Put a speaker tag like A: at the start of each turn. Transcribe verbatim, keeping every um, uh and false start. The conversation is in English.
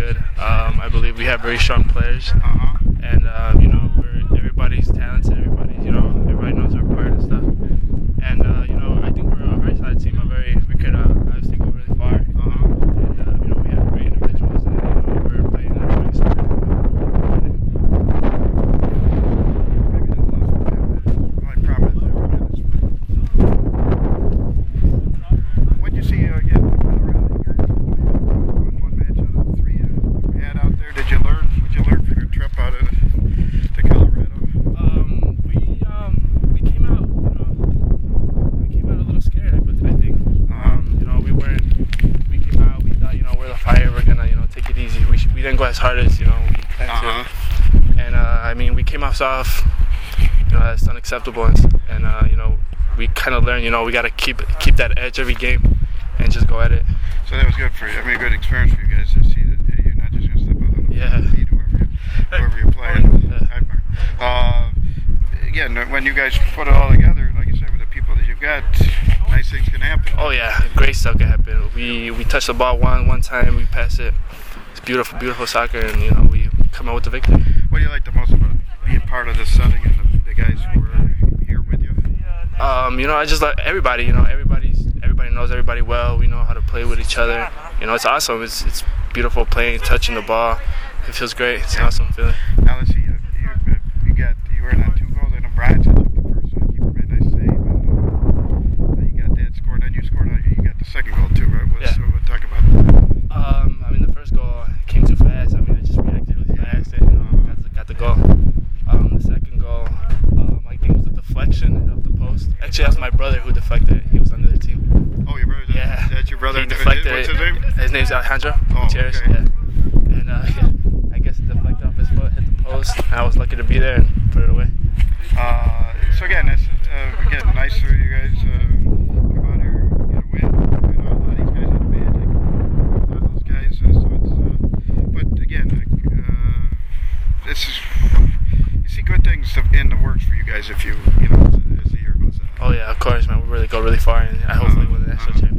A: good. Um, I believe we have very strong players,
B: Uh-huh.
A: and uh, you know, we're, everybody's talented. Everybody, you know, everybody knows their part and stuff. And uh, you know, I think we're a very solid team. A very we could uh, obviously go really far.
B: Uh-huh.
A: And uh, you know, we have great individuals, and you know, we're playing a great soccer.
B: Maybe that last one. The only problem is what'd you see uh, again in Colorado? You guys won one match out of the three uh, you had out there. Did you learn? What'd you learn from your trip out of to Colorado?
A: Um, we um, we came out, you know, we came out a little scared. I I think. Um, you know, we weren't. We came out. We thought, you know, we're the Fire. We're gonna, you know, take it easy. We we didn't go as hard as, you know, we planned
B: Uh-huh.
A: to. And uh, I mean, we came off soft. You know, that's unacceptable. And, and uh, you know, we kind of learned. You know, we gotta keep keep that edge every game, and just go at it.
B: So that was good for you. I mean, a good experience for you guys to see that hey, you're not just gonna step out on the
A: Yeah.
B: beat whoever you, whoever you're playing. Uh, again, when you guys put it all together, like you said, with the people that you've got, nice things can happen.
A: Oh yeah, great stuff can happen. We we touch the ball one one time, we pass it. It's beautiful, beautiful soccer, and you know, we come out with the victory.
B: What do you like the most about being part of this setting and the, the guys who are here with you?
A: Um, you know, I just like everybody. You know, everybody's everybody knows everybody well. We know how to play with each other. You know, it's awesome. It's it's beautiful playing, touching the ball. It feels great. It's an awesome feeling.
B: Now let's see. You, you, you got you were in on two goals. I know Brian set up the first one. Keeper made a nice save, and uh, you got that scored. Then you scored. You got the second goal too, right? What's,
A: Yeah.
B: We'll talk about that.
A: Um, I mean, the first goal came too fast. I mean, I just reacted really fast, and you know, got the, got the goal. Um, the second goal, um, I think it was a deflection off the post. Actually, that's my brother who deflected it. He was on the other team.
B: Oh, your brother.
A: Yeah.
B: That's your brother.
A: He deflected
B: What's
A: it.
B: his name?
A: His name's Alejandro
B: Oh,
A: Gutierrez.
B: okay.
A: Yeah. And uh, yeah, I guess it deflected off his foot, hit the post. And I was lucky to be there and put it away.
B: Uh, so again, that's uh, again nice for you guys uh, come out here, get a win. You know, a lot of these guys have magic. A lot of those guys. Uh, so it's, uh, but again, uh, this is you see good things in the works for you guys if you you know as, as the year goes on.
A: Oh yeah, of course, man. We really go really far, and I hopefully win the national championship.